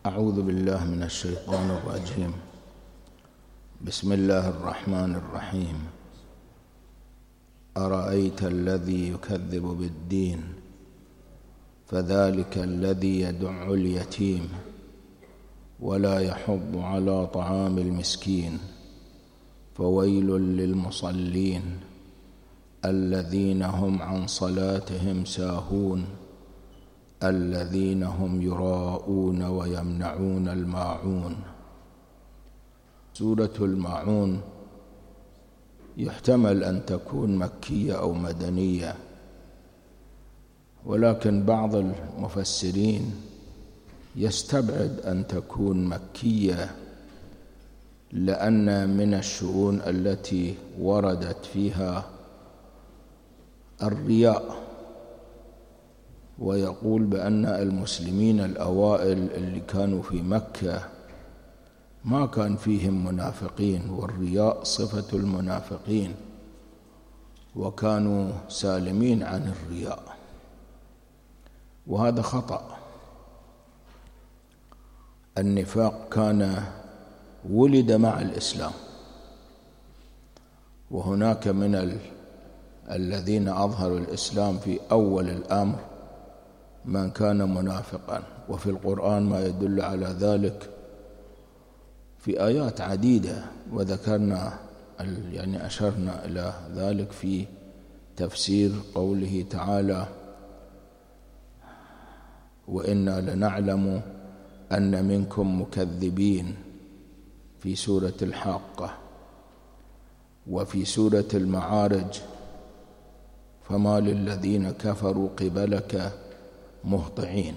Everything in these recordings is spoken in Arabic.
أعوذ بالله من الشيطان الرجيم. بسم الله الرحمن الرحيم. أرأيت الذي يكذب بالدين فذلك الذي يدع اليتيم ولا يحض على طعام المسكين فويل للمصلين الذين هم عن صلاتهم ساهون الذين هم يراءون ويمنعون الماعون. سورة الماعون يحتمل أن تكون مكية أو مدنية، ولكن بعض المفسرين يستبعد أن تكون مكية، لأن من الشؤون التي وردت فيها الرياء، ويقول بأن المسلمين الأوائل اللي كانوا في مكة ما كان فيهم منافقين، والرياء صفة المنافقين، وكانوا سالمين عن الرياء، وهذا خطأ. النفاق كان ولد مع الإسلام، وهناك من الذين أظهروا الإسلام في أول الأمر من كان منافقا، وفي القرآن ما يدل على ذلك في آيات عديدة، وذكرنا أشرنا إلى ذلك في تفسير قوله تعالى: وإنا لنعلم أن منكم مكذبين، في سورة الحاقة. وفي سورة المعارج: فما للذين كفروا قبلك مهطعين.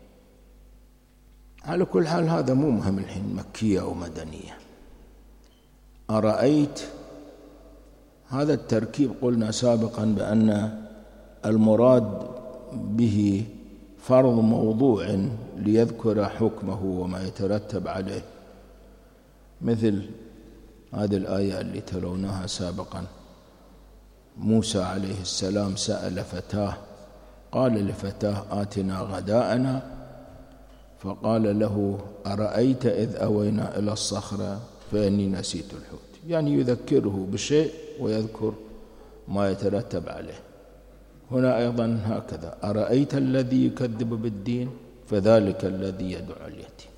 على كل حال هذا مو مهم الحين مكية أو مدنية. أرأيت، هذا التركيب قلنا سابقا بأن المراد به فرض موضوع ليذكر حكمه وما يترتب عليه، مثل هذه الآية اللي تلوناها سابقا: موسى عليه السلام سأل فتاه قال لفتاه آتنا غداءنا، فقال له: أرأيت إذ أوينا إلى الصخرة فإني نسيت الحوت. يعني يذكره بشيء ويذكر ما يترتب عليه. هنا أيضا هكذا: أرأيت الذي يكذب بالدين فذلك الذي يدع اليتيم.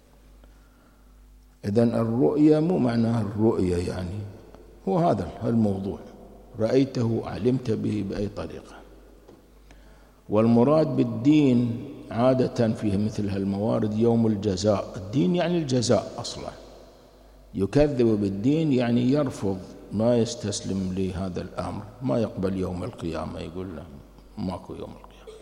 إذن الرؤية مو معناها الرؤية، يعني هو هذا الموضوع، رأيته علمت به بأي طريقة. والمراد بالدين عادة فيه مثل هالموارد يوم الجزاء. الدين يعني الجزاء أصلا. يكذب بالدين يعني يرفض، ما يستسلم لهذا الأمر، ما يقبل يوم القيامة، يقول له ماكو يوم القيامة.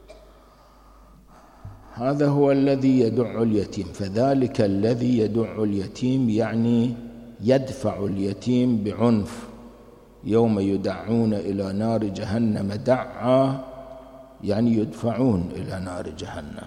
هذا هو الذي يدع اليتيم. فذلك الذي يدع اليتيم يعني يدفع اليتيم بعنف. يوم يدعون إلى نار جهنم دعا، يعني يدفعون إلى نار جهنم.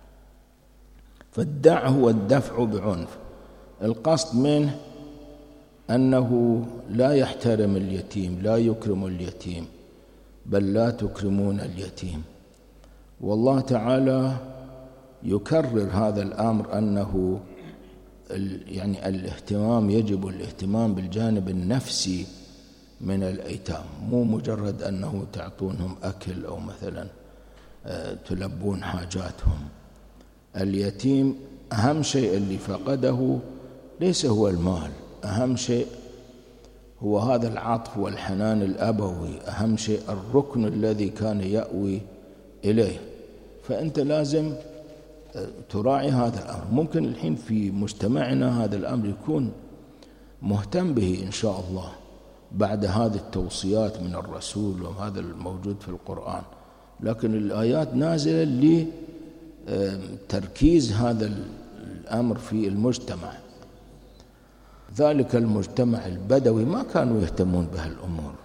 فالدع هو الدفع بعنف. القصد منه أنه لا يحترم اليتيم، لا يكرم اليتيم، بل لا تكرمون اليتيم. والله تعالى يكرر هذا الأمر، أنه يعني الاهتمام، يجب الاهتمام بالجانب النفسي من الأيتام، مو مجرد أنه تعطونهم أكل أو مثلا تلبون حاجاتهم. اليتيم أهم شيء اللي فقده ليس هو المال، أهم شيء هو هذا العطف والحنان الأبوي، أهم شيء الركن الذي كان يأوي إليه. فأنت لازم تراعي هذا الأمر. ممكن الحين في مجتمعنا هذا الأمر يكون مهتم به إن شاء الله بعد هذه التوصيات من الرسول وهذا الموجود في القرآن، لكن الآيات نازلة لتركيز هذا الأمر في المجتمع. ذلك المجتمع البدوي ما كانوا يهتمون بهالأمور.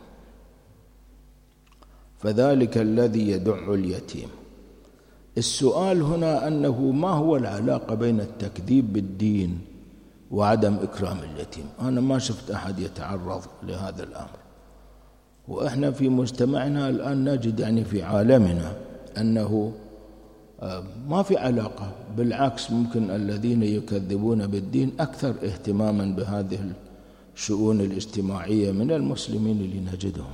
فذلك الذي يدع اليتيم. السؤال هنا أنه ما هو العلاقة بين التكذيب بالدين وعدم إكرام اليتيم؟ أنا ما شفت أحد يتعرض لهذا الأمر. وإحنا في مجتمعنا الآن نجد، يعني في عالمنا، أنه ما في علاقة، بالعكس ممكن الذين يكذبون بالدين أكثر اهتماما بهذه الشؤون الاجتماعية من المسلمين اللي نجدهم.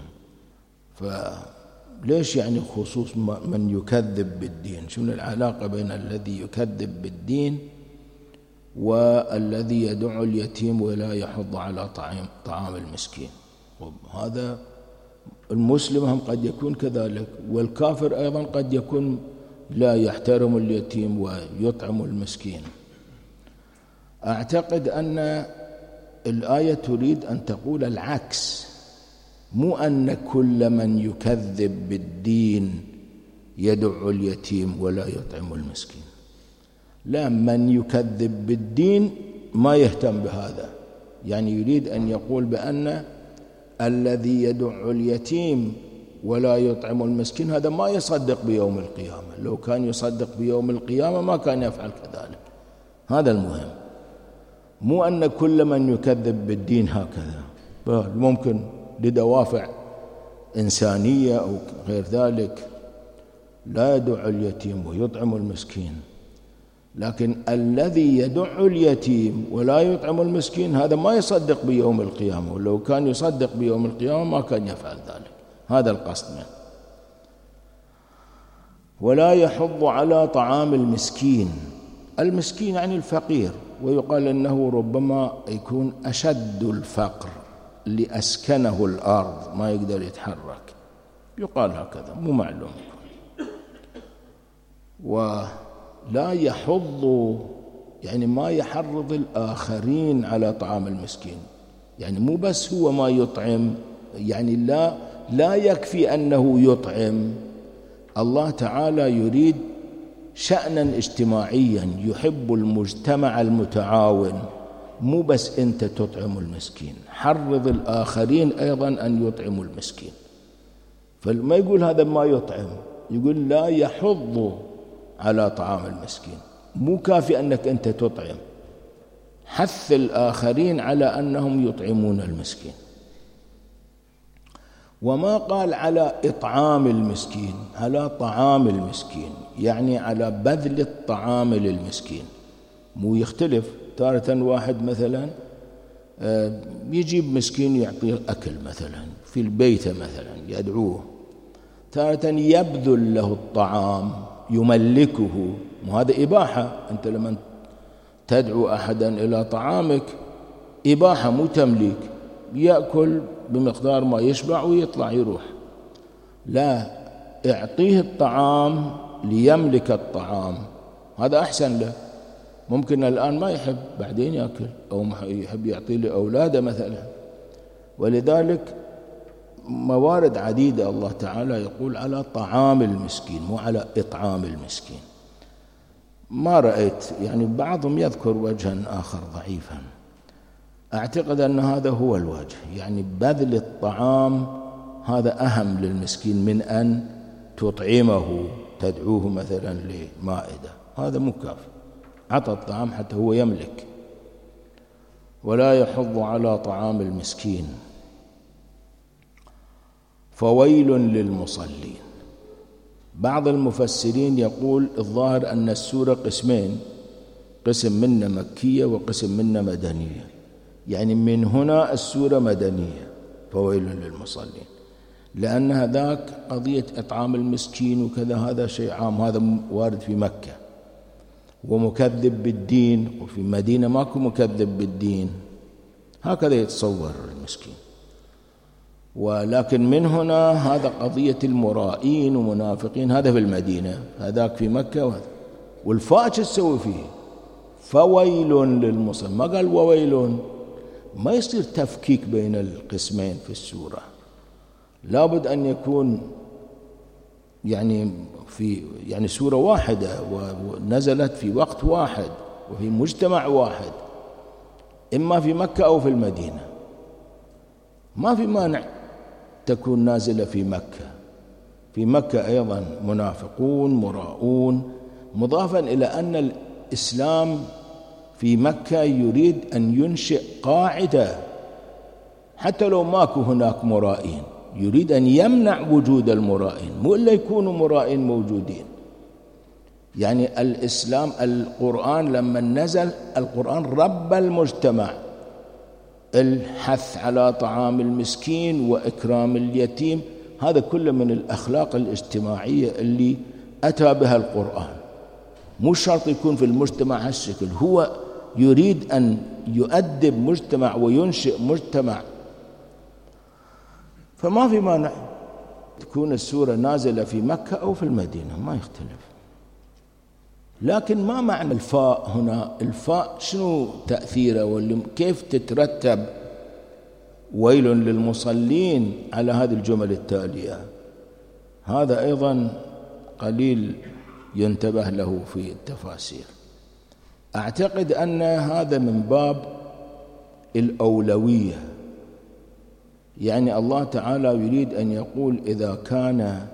فليش يعني خصوص من يكذب بالدين؟ شنو العلاقة بين الذي يكذب بالدين والذي يدع اليتيم ولا يحض على طعام المسكين؟ هذا المسلم هم قد يكون كذلك، والكافر أيضا قد يكون لا يحترم اليتيم ويطعم المسكين. أعتقد أن الآية تريد أن تقول العكس، مو أن كل من يكذب بالدين يدع اليتيم ولا يطعم المسكين، لا، من يكذب بالدين ما يهتم بهذا. يعني يريد أن يقول بأن الذي يدع اليتيم ولا يطعم المسكين هذا ما يصدق بيوم القيامة، لو كان يصدق بيوم القيامة ما كان يفعل كذلك. هذا المهم، مو أن كل من يكذب بالدين هكذا، ممكن لدوافع إنسانية أو غير ذلك لا يدع اليتيم ويطعم المسكين، لكن الذي يدع اليتيم ولا يطعم المسكين هذا ما يصدق بيوم القيامة، ولو كان يصدق بيوم القيامة ما كان يفعل ذلك. هذا القصد منه. ولا يحض على طعام المسكين، المسكين يعني الفقير، ويقال أنه ربما يكون أشد الفقر لأسكنه الأرض ما يقدر يتحرك، يقال هكذا، مو معلوم. ولا يحض يعني ما يحرض الآخرين على طعام المسكين، يعني مو بس هو ما يطعم، يعني لا يكفي أنه يطعم، الله تعالى يريد شأنا اجتماعيا، يحب المجتمع المتعاون، مو بس أنت تطعم المسكين، حرض الآخرين أيضا أن يطعموا المسكين. فما يقول هذا ما يطعم، يقول لا يحض على طعام المسكين، مو كافي أنك أنت تطعم، حث الآخرين على أنهم يطعمون المسكين. وما قال على إطعام المسكين، على طعام المسكين، يعني على بذل الطعام للمسكين. مو يختلف، تارة واحد مثلا يجيب مسكين يعطيه أكل مثلا في البيت مثلا يدعوه، تارة يبذل له الطعام يملكه، وهذا إباحة. أنت لما تدعو أحدا إلى طعامك إباحة مو تمليك، يأكل بمقدار ما يشبع ويطلع يروح، لا، اعطيه الطعام ليملك الطعام، هذا أحسن له. ممكن الآن ما يحب بعدين يأكل، أو يحب يعطي لأولاده مثلا. ولذلك موارد عديدة الله تعالى يقول على طعام المسكين مو على إطعام المسكين. ما رأيت يعني بعضهم يذكر وجها آخر ضعيفا، أعتقد أن هذا هو الوجه، يعني بذل الطعام هذا أهم للمسكين من أن تطعمه، تدعوه مثلا لمائدة، هذا مو كافي، عطى الطعام حتى هو يملك. ولا يحض على طعام المسكين. فويل للمصلين. بعض المفسرين يقول الظاهر أن السورة قسمين، قسم منها مكية وقسم منها مدنية، يعني من هنا السورة مدنية، فويل للمصلين، لأن هذاك قضية إطعام المسكين وكذا هذا شيء عام، هذا وارد في مكة ومكذب بالدين، وفي مدينة ماكو مكذب بالدين، هكذا يتصور المسكين. ولكن من هنا هذا قضية المرائين ومنافقين، هذا في المدينة، هذاك في مكة، والفاء تسوي فيه فويل للمصلين، ما قال وويل، ما يصير تفكيك بين القسمين في السورة، لابد أن يكون يعني سورة واحدة ونزلت في وقت واحد وفي مجتمع واحد، إما في مكة أو في المدينة، ما في مانع تكون نازلة في مكة. في مكة أيضا منافقون مراؤون، مضافا إلى أن الإسلام في مكة يريد أن ينشئ قاعدة حتى لو ماكو هناك مرائين، يريد أن يمنع وجود المرائين، مو إلا يكونوا مرائين موجودين. يعني الإسلام القرآن لما نزل القرآن رب المجتمع، الحث على طعام المسكين وإكرام اليتيم، هذا كله من الأخلاق الاجتماعية اللي أتى بها القرآن. مو شرط يكون في المجتمع هالشكل، هو يريد أن يؤدب مجتمع وينشئ مجتمع. فما في مانع تكون السورة نازلة في مكة أو في المدينة، ما يختلف. لكن ما معنى الفاء هنا؟ الفاء شنو تأثيره كيف تترتب ويل للمصلين على هذه الجمل التالية؟ هذا أيضا قليل ينتبه له في التفاسير. أعتقد أن هذا من باب الأولوية، يعني الله تعالى يريد أن يقول إذا كان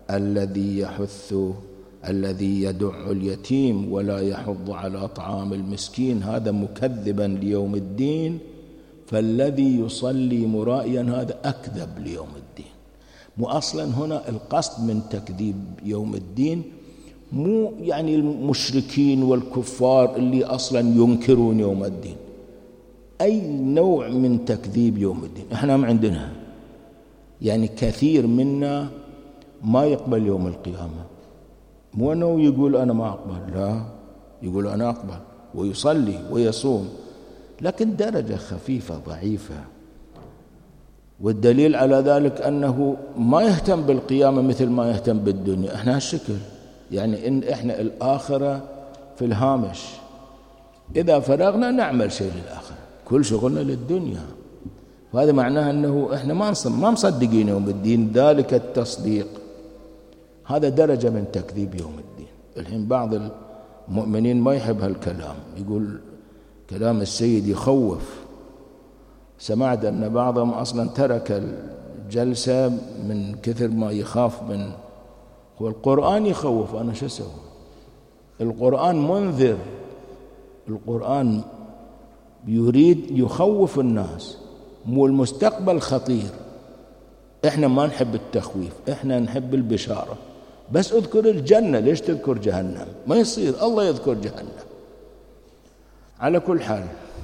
الذي يدع اليتيم ولا يحض على طعام المسكين هذا مكذبا ليوم الدين، فالذي يصلي مرائيا هذا أكذب ليوم الدين. مو أصلا هنا القصد من تكذيب يوم الدين مو يعني المشركين والكفار اللي أصلا ينكرون يوم الدين، أي نوع من تكذيب يوم الدين إحنا ما عندنا. يعني كثير منا ما يقبل يوم القيامة، مو أنه يقول أنا ما أقبل، لا، يقول أنا أقبل ويصلي ويصوم، لكن درجة خفيفة ضعيفة. والدليل على ذلك أنه ما يهتم بالقيامة مثل ما يهتم بالدنيا. إحنا هالشكل، يعني إن إحنا الآخرة في الهامش، إذا فرغنا نعمل شيء للآخرة، كل شغلنا للدنيا. وهذا معناه أنه إحنا ما مصدقين يوم الدين، ذلك التصديق هذا درجة من تكذيب يوم الدين. الحين بعض المؤمنين ما يحب هالكلام، يقول كلام السيد يخوف. سمعت أن بعضهم أصلا ترك الجلسة من كثر ما يخاف من. هو القرآن يخوف، أنا شو أسوي؟ القرآن منذر، القرآن يريد يخوف الناس، مو المستقبل خطير. إحنا ما نحب التخويف، إحنا نحب البشارة. بس اذكر الجنة، ليش تذكر جهنم؟ ما يصير الله يذكر جهنم. على كل حال،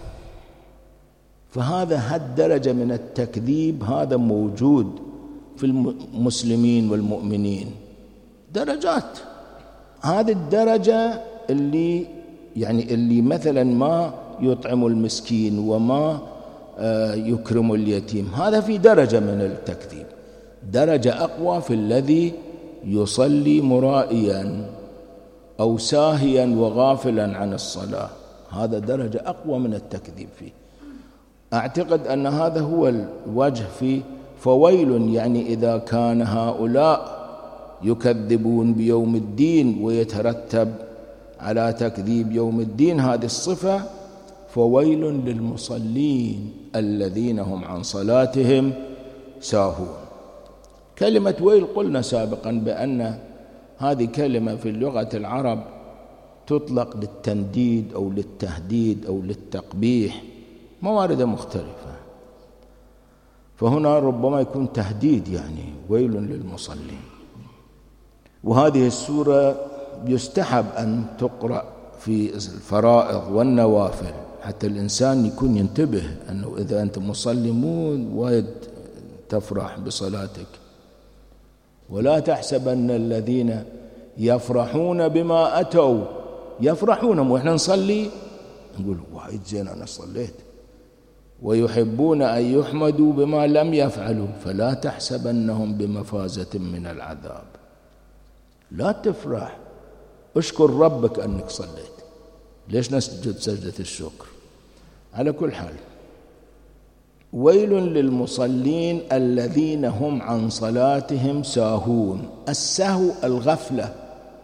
فهذا هالدرجة من التكذيب هذا موجود في المسلمين والمؤمنين، درجات. هذه الدرجة اللي مثلا ما يطعم المسكين وما يكرم اليتيم، هذا في درجة من التكذيب. درجة أقوى في الذي يصلي مرائيا أو ساهيا وغافلا عن الصلاة، هذا درجة أقوى من التكذيب فيه. أعتقد أن هذا هو الوجه في فويل، يعني إذا كان هؤلاء يكذبون بيوم الدين ويترتب على تكذيب يوم الدين هذه الصفة، فويل للمصلين الذين هم عن صلاتهم ساهون. كلمة ويل قلنا سابقا بأن هذه كلمة في اللغة العرب تطلق للتنديد أو للتهديد أو للتقبيح، موارد مختلفة. فهنا ربما يكون تهديد، يعني ويل للمصلين. وهذه السورة يستحب أن تقرأ في الفرائض والنوافل، حتى الإنسان يكون ينتبه أنه إذا أنت مصلي مو وايد تفرح بصلاتك. ولا تحسبن الذين يفرحون بما أتوا، يفرحون وإحنا نصلي نقول وايد زين أنا صليت، ويحبون أن يحمدوا بما لم يفعلوا فلا تحسبنهم بمفازة من العذاب. لا تفرح، اشكر ربك أنك صليت. ليش نسجد سجدة الشكر؟ على كل حال، ويل للمصلين الذين هم عن صلاتهم ساهون. السهو الغفلة.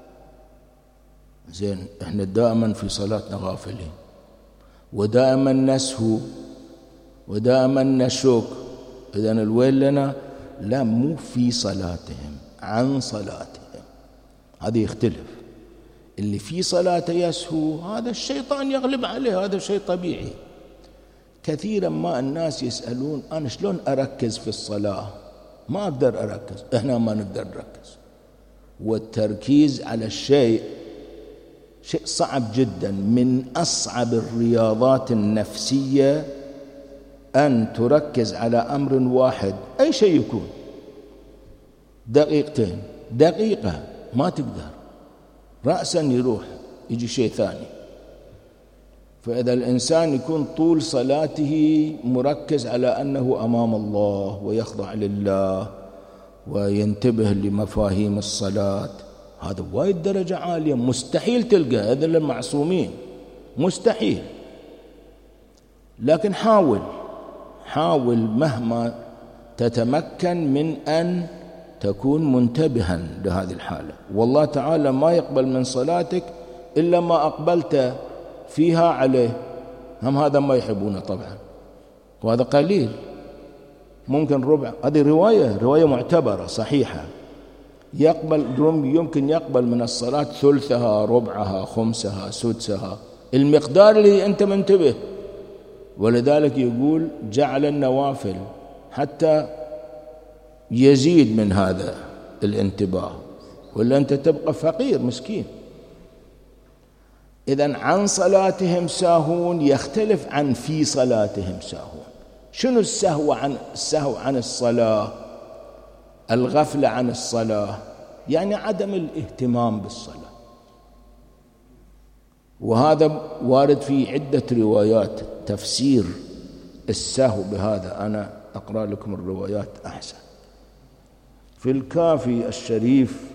زين، احنا دائما في صلاتنا غافلين، ودائما نسهو، ودائما نشك. إذن الويل لنا لا، مو في صلاتهم، عن صلاتهم. هذا يختلف. اللي في صلاته يسهو هذا الشيطان يغلب عليه، هذا شيء طبيعي. كثيرا ما الناس يسألون أنا شلون أركز في الصلاة؟ ما أقدر أركز. إحنا ما نقدر نركز. والتركيز على الشيء شيء صعب جدا، من أصعب الرياضات النفسية أن تركز على أمر واحد، أي شيء يكون، دقيقتين، دقيقة ما تقدر، رأسا يروح يجي شيء ثاني. فإذا الإنسان يكون طول صلاته مركز على أنه أمام الله ويخضع لله وينتبه لمفاهيم الصلاة، هذا وايد درجة عالية، مستحيل تلقى هذا المعصومين، مستحيل. لكن حاول مهما تتمكن من أن تكون منتبها لهذه الحالة، والله تعالى ما يقبل من صلاتك إلا ما أقبلت فيها عليه. هم هذا ما يحبونه طبعا، وهذا قليل، ممكن ربع. هذه رواية معتبرة صحيحة، يمكن يقبل من الصلاة ثلثها، ربعها، خمسها، سدسها، المقدار اللي أنت منتبه. ولذلك يقول جعل النوافل حتى يزيد من هذا الانتباه، ولا أنت تبقى فقير مسكين. إذن عن صلاتهم ساهون يختلف عن في صلاتهم ساهون. شنو السهو عن الصلاة؟ الغفلة عن الصلاة، يعني عدم الاهتمام بالصلاة، وهذا وارد في عدة روايات تفسير السهو بهذا. أنا أقرأ لكم الروايات أحسن. في الكافي الشريف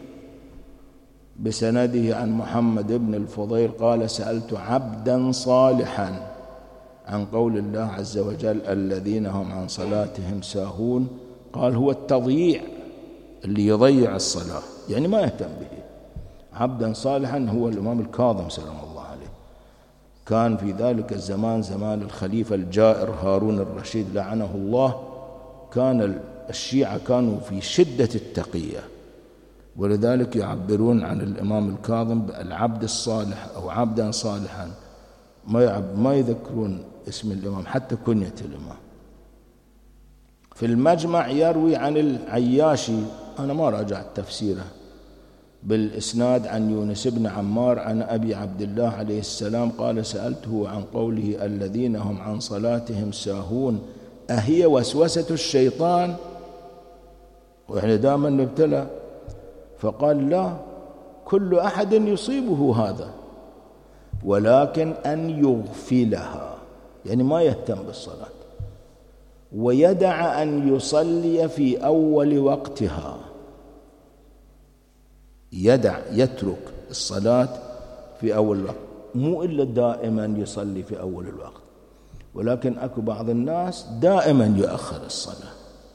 بسنده عن محمد بن الفضيل قال: سألت عبدا صالحا عن قول الله عز وجل: الذين هم عن صلاتهم ساهون. قال: هو التضييع، اللي يضيع الصلاة يعني ما يهتم به. عبدا صالحا هو الإمام الكاظم سلام الله عليه، كان في ذلك الزمان زمان الخليفة الجائر هارون الرشيد لعنه الله. كان الشيعة كانوا في شدة التقية، ولذلك يعبرون عن الإمام الكاظم بالعبد الصالح أو عبدا صالحا، ما يذكرون اسم الإمام حتى كنية الإمام. في المجمع يروي عن العياشي، أنا ما راجعت تفسيره، بالإسناد عن يونس بن عمار عن أبي عبد الله عليه السلام قال: سألته عن قوله الذين هم عن صلاتهم ساهون أهي وسوسة الشيطان؟ وإحنا دائما نبتلى. فقال: لا، كل أحد يصيبه هذا، ولكن أن يغفلها، يعني ما يهتم بالصلاة، ويدع أن يصلي في أول وقتها، يترك الصلاة في أول الوقت، مو إلا دائما يصلي في أول الوقت، ولكن أكو بعض الناس دائما يؤخر الصلاة.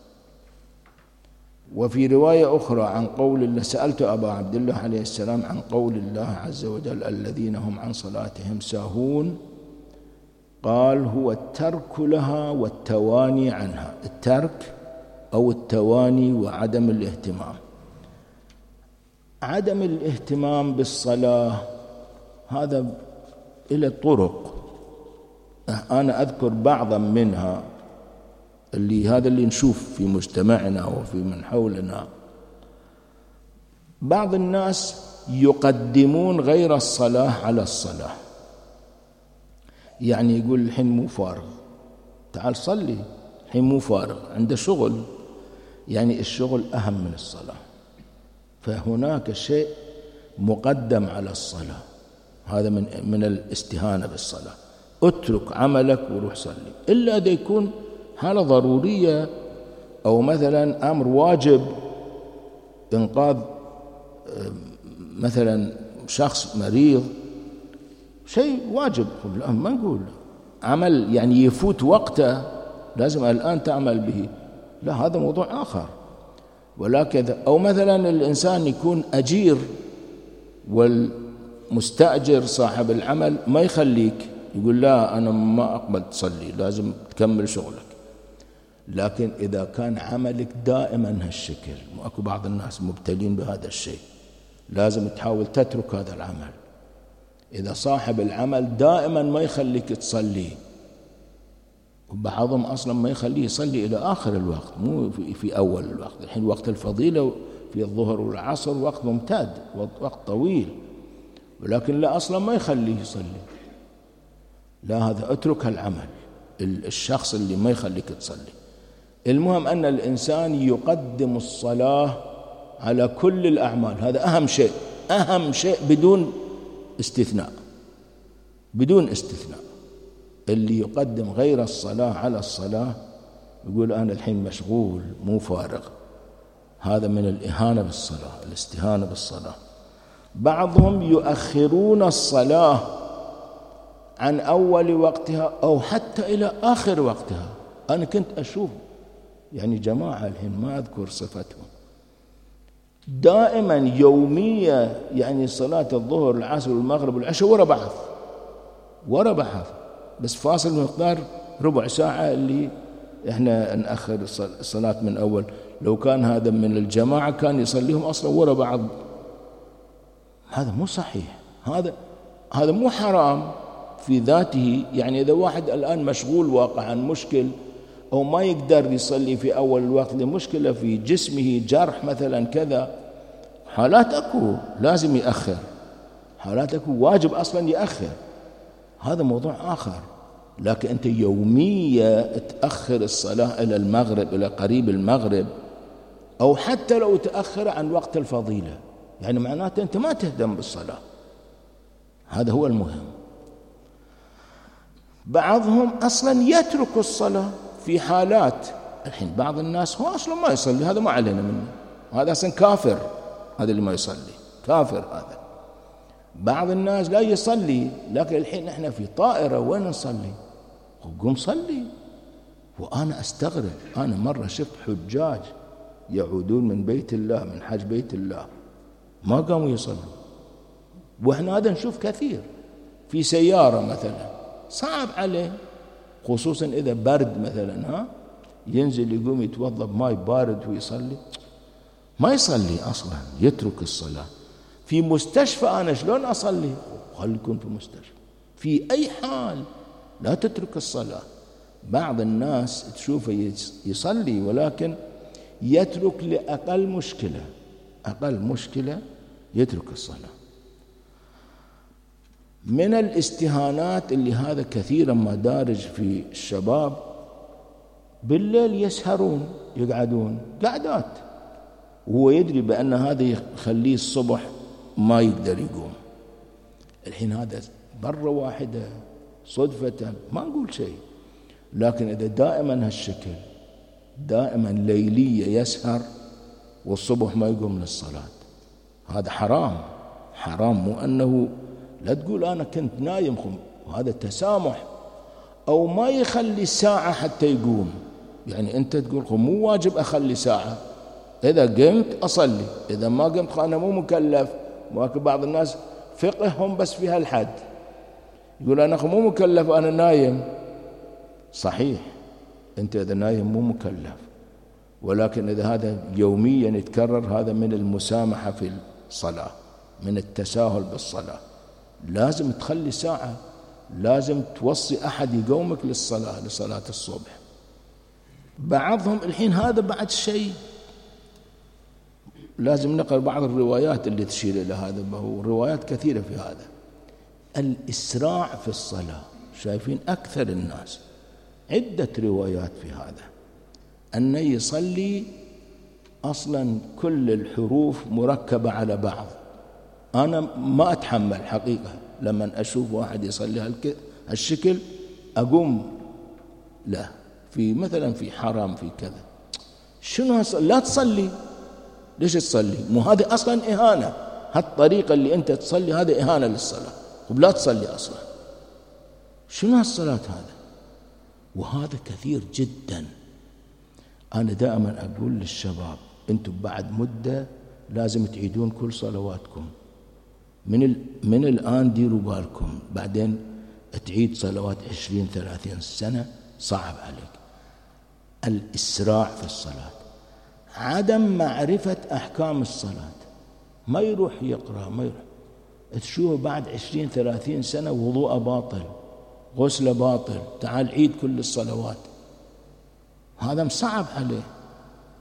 وفي رواية أخرى عن قول الله: سألت أبا عبد الله عليه السلام عن قول الله عز وجل: الذين هم عن صلاتهم ساهون. قال: هو الترك لها والتواني عنها، الترك أو التواني وعدم الاهتمام. عدم الاهتمام بالصلاة هذا إلى طرق، أنا أذكر بعضا منها، هذا اللي نشوف في مجتمعنا وفي من حولنا. بعض الناس يقدمون غير الصلاة على الصلاة، يعني يقول الحين مو فارغ، تعال صلي، الحين مو فارغ، عنده شغل، يعني الشغل أهم من الصلاة، فهناك شيء مقدم على الصلاة، هذا من الاستهانة بالصلاة. اترك عملك وروح صلي، إلا إذا يكون حالة ضرورية أو مثلا أمر واجب، إنقاذ مثلا شخص مريض، شيء واجب، ما نقول عمل يعني يفوت وقته لازم الآن تعمل به، لا، هذا موضوع آخر. ولكن أو مثلا الإنسان يكون أجير والمستأجر صاحب العمل ما يخليك، يقول: لا، أنا ما أقبل تصلي، لازم تكمل شغلك. لكن إذا كان عملك دائما هالشكل، وأكو بعض الناس مبتلين بهذا الشيء، لازم تحاول تترك هذا العمل. إذا صاحب العمل دائما ما يخليك تصلي، وبعضهم أصلا ما يخليه يصلي إلى آخر الوقت، مو في أول الوقت. الحين وقت الفضيلة في الظهر والعصر وقت ممتد، وقت طويل، ولكن لا أصلا ما يخليه يصلي، لا، هذا اترك العمل، الشخص اللي ما يخليك تصلي. المهم أن الإنسان يقدم الصلاة على كل الأعمال، هذا أهم شيء، أهم شيء بدون استثناء، بدون استثناء. اللي يقدم غير الصلاة على الصلاة يقول أنا الحين مشغول مو فارغ، هذا من الإهانة بالصلاة، الاستهانة بالصلاة. بعضهم يؤخرون الصلاة عن أول وقتها أو حتى إلى آخر وقتها. أنا كنت أشوف يعني جماعة الحين ما أذكر صفتهم، دائما يومية، يعني صلاة الظهر العصر والمغرب والعشاء ورا بعض، بس فاصل مقدار ربع ساعة اللي احنا نأخر الصلاة من أول. لو كان هذا من الجماعة كان يصليهم أصلا ورا بعض. هذا مو صحيح، هذا مو حرام في ذاته. يعني إذا واحد الآن مشغول واقعا مشكل أو ما يقدر يصلي في أول الوقت لمشكلة في جسمه، جرح مثلا كذا، حالات أكو لازم يأخر، حالات أكو واجب أصلا يأخر، هذا موضوع آخر. لكن أنت يومية تأخر الصلاة إلى المغرب، إلى قريب المغرب، أو حتى لو تأخر عن وقت الفضيلة، يعني معناته أنت ما تهتم بالصلاة. هذا هو المهم. بعضهم أصلا يترك الصلاة في حالات. الحين بعض الناس هو أصلا ما يصلي، هذا ما علينا منه، هذا أصلا كافر، هذا اللي ما يصلي كافر هذا. بعض الناس لا يصلي، لكن الحين احنا في طائرة وين نصلي؟ قم صلي. وأنا أستغرب، أنا مرة شفت حجاج يعودون من بيت الله، من حج بيت الله، ما قاموا يصلوا. وإحنا هذا نشوف كثير في سيارة مثلا، صعب عليه، خصوصا إذا برد مثلا، ينزل يقوم يتوضأ بماء بارد ويصلي، ما يصلي أصلا، يترك الصلاة. في مستشفى أنا شلون أصلي؟ خليكم في مستشفى، في أي حال لا تترك الصلاة. بعض الناس تشوفه يصلي ولكن يترك لأقل مشكلة، أقل مشكلة يترك الصلاة. من الاستهانات اللي هذا كثيرا ما دارج في الشباب، بالليل يسهرون، يقعدون قعدات، وهو يدري بأن هذا يخليه الصبح ما يقدر يقوم. الحين هذا مرة واحدة صدفة ما نقول شيء، لكن إذا دائما هالشكل، دائما ليلية يسهر والصبح ما يقوم للصلاة، هذا حرام، حرام. مو أنه لا تقول أنا كنت نايم وهذا تسامح، أو ما يخلي ساعة حتى يقوم. يعني أنت تقول مو واجب أخلي ساعة، إذا قمت أصلي، إذا ما قمت أنا مو مكلف. بعض الناس فقههم بس في هالحد، يقول أنا مو مكلف أنا نايم. صحيح، أنت إذا نايم مو مكلف، ولكن إذا هذا يوميا يتكرر، هذا من المسامحة في الصلاة، من التساهل بالصلاة. لازم تخلي ساعة، لازم توصي أحد يقومك للصلاة، لصلاة الصبح. بعضهم الحين هذا بعد شيء لازم نقرأ بعض الروايات اللي تشير إلى هذا، وهو روايات كثيرة في هذا. الإسراع في الصلاة، شايفين أكثر الناس عدة روايات في هذا، أن يصلي أصلا كل الحروف مركبة على بعض. أنا ما أتحمل حقيقة لما أشوف واحد يصلي هالشكل، أقوم لا، في مثلا في حرام في كذا، شنو لا تصلي، ليش تصلي؟ مو هذه أصلا إهانة، هالطريقة اللي أنت تصلي هذا إهانة للصلاة، ولا تصلي أصلا، شنو هالصلاة هذا؟ وهذا كثير جدا. أنا دائما أقول للشباب أنتم بعد مدة لازم تعيدون كل صلواتكم، من الآن ديروا بالكم، بعدين تعيد صلوات 20-30 سنة صعب عليك. الإسراع في الصلاة، عدم معرفة أحكام الصلاة، ما يروح يقرأ، ما يروح تشوفه بعد 20-30 سنة وضوء باطل، غسل باطل، تعال عيد كل الصلوات، هذا مصعب عليه.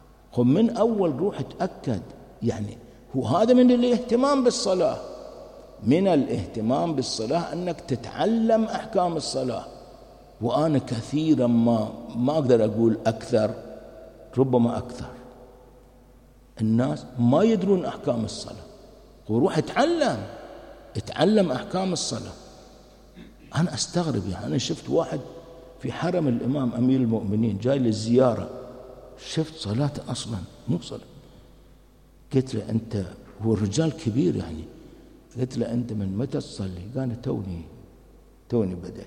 من أول روح تأكد، يعني هو هذا من الاهتمام بالصلاة، من الاهتمام بالصلاة أنك تتعلم أحكام الصلاة. وأنا كثيرا ما أقدر أقول أكثر، ربما أكثر الناس ما يدرون أحكام الصلاة، وروح اتعلم أحكام الصلاة. أنا أستغرب، يعني أنا شفت واحد في حرم الإمام أمير المؤمنين جاي للزيارة، شفت صلاة أصلا مو صلاة. قلت له أنت، هو الرجال كبير يعني، قلت له أنت من متى تصلي؟ قال توني بدأت.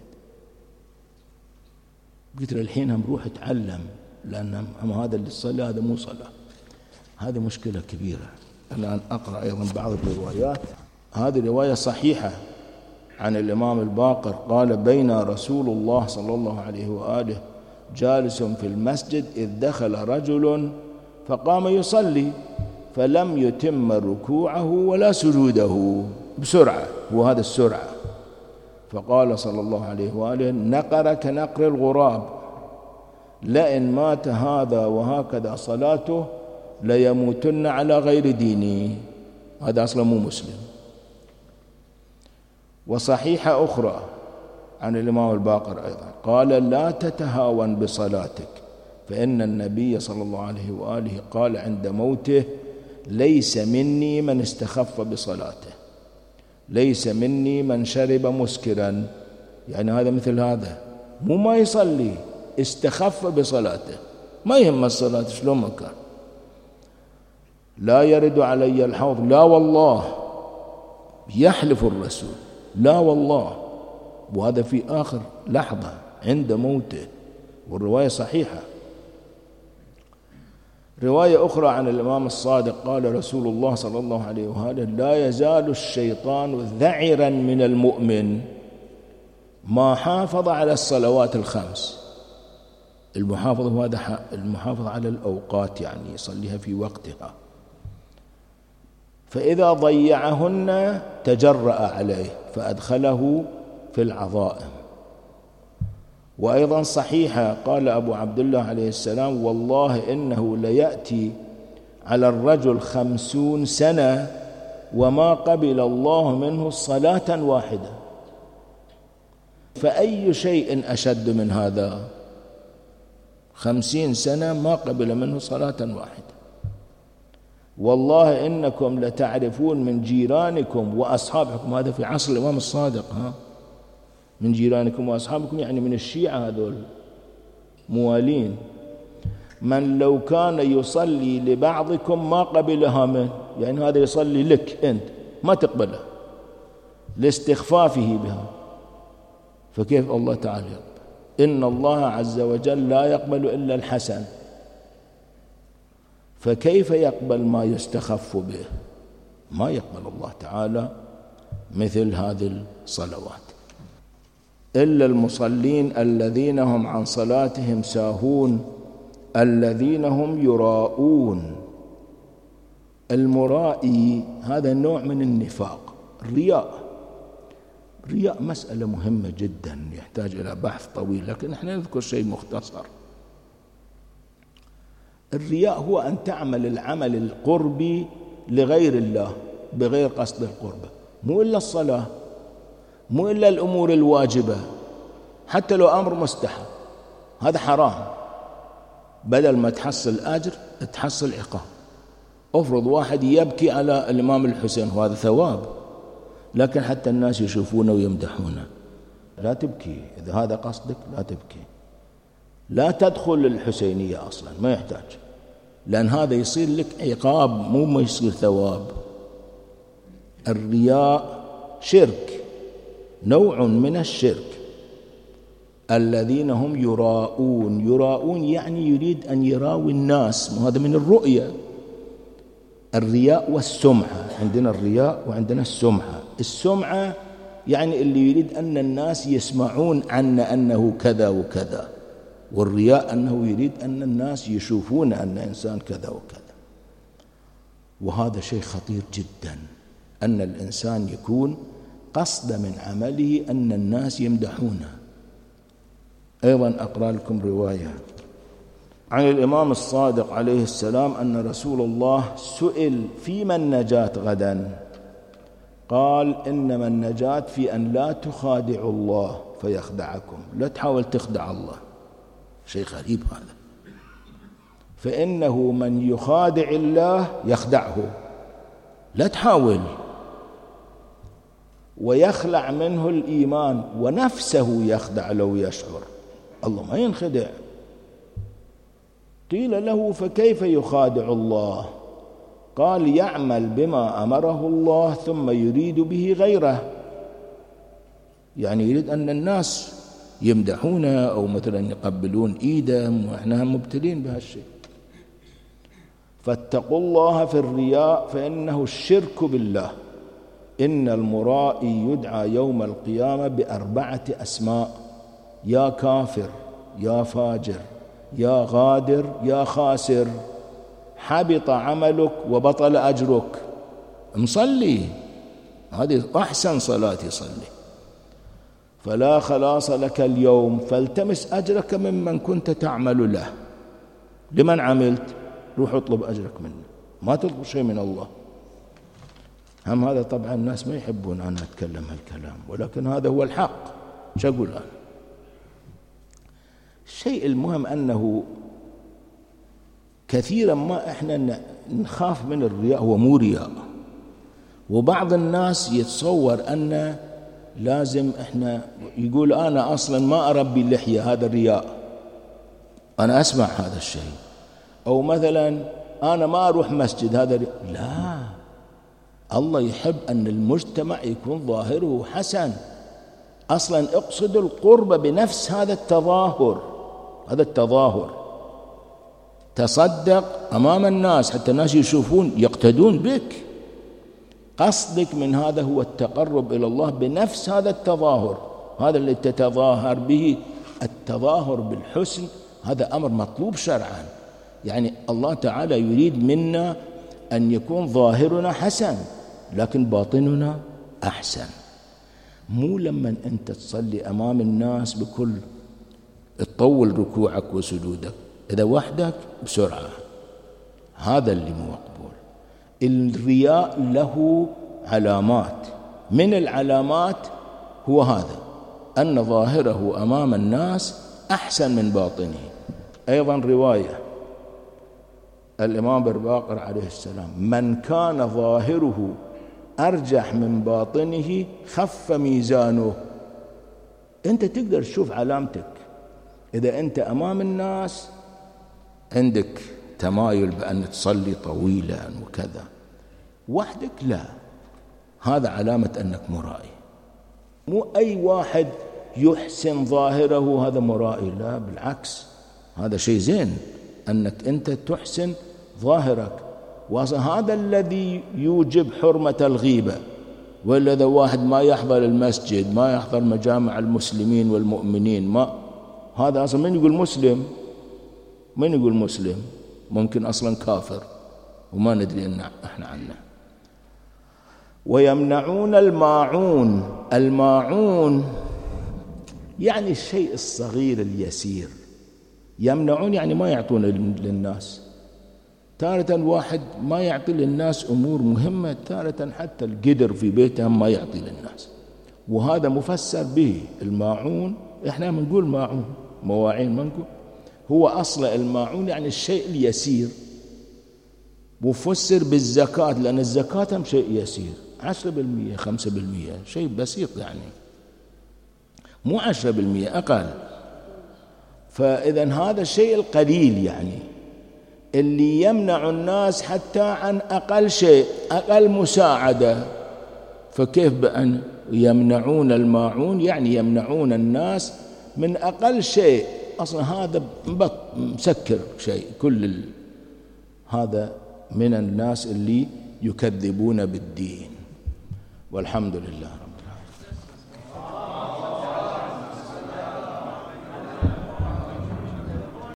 قلت له الحين هم روح اتعلم، لأن هذا اللي تصلي هذا مو صلاة. هذه مشكلة كبيرة. الآن أقرأ أيضا بعض الروايات. هذه رواية صحيحة عن الإمام الباقر قال: بين رسول الله صلى الله عليه وآله جالس في المسجد إذ دخل رجل فقام يصلي فلم يتم ركوعه ولا سجوده بسرعة، وهذا السرعة. فقال صلى الله عليه وآله: نقر كنقر الغراب، لئن مات هذا وهكذا صلاته ليموتن على غير ديني. هذا أصلا مو مسلم. وصحيحة أخرى عن الإمام الباقر أيضا قال: لا تتهاون بصلاتك، فإن النبي صلى الله عليه وآله قال عند موته: ليس مني من استخف بصلاته، ليس مني من شرب مسكرا. يعني هذا مثل هذا، مو ما يصلي، استخف بصلاته، ما يهم الصلاة شلون ما كان. لا يرد علي الحوض، لا والله، يحلف الرسول لا والله، وهذا في آخر لحظة عند موته، والرواية صحيحة. رواية أخرى عن الإمام الصادق قال رسول الله صلى الله عليه وآله: لا يزال الشيطان ذعرا من المؤمن ما حافظ على الصلوات الخمس. المحافظة هو هذا المحافظة على الأوقات، يعني يصليها في وقتها، فإذا ضيعهن تجرأ عليه فأدخله في العظائم. وأيضا صحيحة قال أبو عبد الله عليه السلام: والله إنه ليأتي على الرجل 50 سنة وما قبل الله منه صلاة واحدة. فأي شيء أشد من هذا؟ 50 سنة ما قبل منه صلاة واحدة. والله إنكم لتعرفون من جيرانكم وأصحابكم، هذا في عصر الإمام الصادق، من جيرانكم وأصحابكم يعني من الشيعة هذول موالين، من لو كان يصلي لبعضكم ما قبلها منه، يعني هذا يصلي لك أنت ما تقبله لاستخفافه بها، فكيف الله تعالى يقبل؟ إن الله عز وجل لا يقبل إلا الحسن، فكيف يقبل ما يستخف به؟ ما يقبل الله تعالى مثل هذه الصلوات. إلا المصلين الذين هم عن صلاتهم ساهون الذين هم يراءون. المرائي هذا نوع من النفاق، الرياء مسألة مهمة جدا يحتاج إلى بحث طويل، لكن احنا نذكر شيء مختصر. الرياء هو أن تعمل العمل القربي لغير الله بغير قصد القربة، مو إلا الصلاة، مو إلا الأمور الواجبة، حتى لو أمر مستحب هذا حرام، بدل ما تحصل أجر تحصل عقاب. أفرض واحد يبكي على الإمام الحسين وهذا ثواب، لكن حتى الناس يشوفونه ويمدحونه، لا تبكي إذا هذا قصدك، لا تبكي، لا تدخل الحسينية أصلا، ما يحتاج، لأن هذا يصير لك عقاب مو ما يصير ثواب. الرياء شرك، نوع من الشرك. الذين هم يراءون يعني يريد أن يراوي الناس، وهذا من الرؤية. الرياء والسمعة، عندنا الرياء وعندنا السمعة. السمعة يعني اللي يريد أن الناس يسمعون عنا أنه كذا وكذا، والرياء أنه يريد أن الناس يشوفون أن إنسان كذا وكذا. وهذا شيء خطير جدا، أن الإنسان يكون قصد من عمله أن الناس يمدحونه. أيضا أقرأ لكم رواية عن الإمام الصادق عليه السلام أن رسول الله سئل: فيما النجاة غدا؟ قال إنما النجاة في أن لا تخادعوا الله فيخدعكم، لا تحاول تخدع الله، شيء غريب هذا. فإنه من يخادع الله يخدعه، لا تحاول. ويخلع منه الإيمان ونفسه يخدع لو يشعر، الله ما ينخدع. قيل له فكيف يخادع الله؟ قال يعمل بما أمره الله ثم يريد به غيره، يعني يريد أن الناس يمدحونه أو مثلا يقبلون إيده وإحنا مبتلين بهالشيء. فاتقوا الله في الرياء فإنه الشرك بالله. إن المرائي يدعى يوم القيامة ب4 أسماء: يا كافر، يا فاجر، يا غادر، يا خاسر. حبط عملك وبطل أجرك. مصلي، هذه أحسن صلاة يصلي. فلا خلاص لك اليوم، فالتمس أجرك ممن كنت تعمل له. لمن عملت؟ روح اطلب أجرك منه، ما تطلب شيء من الله. هم هذا طبعا الناس ما يحبون أن أتكلم هالكلام، ولكن هذا هو الحق. شو أقول أنا؟ الشيء المهم أنه كثيرا ما إحنا نخاف من الرياء، هو مو رياء. وبعض الناس يتصور أن لازم إحنا، يقول أنا أصلا ما أربي اللحية، هذا الرياء. أنا أسمع هذا الشيء. أو مثلا أنا ما أروح مسجد، هذا رياء. لا، الله يحب أن المجتمع يكون ظاهره حسن. أصلا اقصد القرب بنفس هذا التظاهر، هذا التظاهر. تصدق أمام الناس حتى الناس يشوفون يقتدون بك. قصدك من هذا هو التقرب إلى الله بنفس هذا التظاهر، هذا اللي تتظاهر به. التظاهر بالحسن هذا أمر مطلوب شرعا. يعني الله تعالى يريد منا أن يكون ظاهرنا حسن لكن باطننا أحسن. مو لما أنت تصلي أمام الناس بكل تطول ركوعك وسجودك، إذا وحدك بسرعة، هذا اللي مو مقبول. الرياء له علامات، من العلامات هو هذا، أن ظاهره أمام الناس أحسن من باطنه. أيضا رواية الإمام برباقر عليه السلام: من كان ظاهره أرجح من باطنه خف ميزانه. أنت تقدر تشوف علامتك إذا أنت أمام الناس عندك تمايل بأن تصلي طويلا وكذا، وحدك لا، هذا علامة أنك مرائي. مو أي واحد يحسن ظاهره هذا مرائي، لا بالعكس، هذا شيء زين أنك أنت تحسن ظاهرك. وهذا الذي يوجب حرمة الغيبة. وإلا إذا واحد ما يحضر المسجد، ما يحضر مجامع المسلمين والمؤمنين، ما هذا أصلا من يقول مسلم؟ من يقول مسلم؟ ممكن أصلا كافر وما ندري أن احنا عنه. ويمنعون الماعون. الماعون يعني الشيء الصغير اليسير. يمنعون يعني ما يعطون للناس. تارة واحد ما يعطي للناس أمور مهمة، تارة حتى القدر في بيتهم ما يعطي للناس، وهذا مفسر به الماعون. إحنا بنقول ماعون، مواعين ما نقول. هو أصل الماعون يعني الشيء اليسير، وفسر بالزكاة، لأن الزكاة هم شيء يسير، 10% 5%، شيء بسيط يعني، مو 10%، أقل. فإذا هذا الشيء القليل يعني اللي يمنع الناس حتى عن أقل شيء، أقل مساعدة. فكيف بأن يمنعون الماعون؟ يعني يمنعون الناس من أقل شيء. أصلا هذا مسكر شيء. كل هذا من الناس اللي يكذبون بالدين. والحمد لله.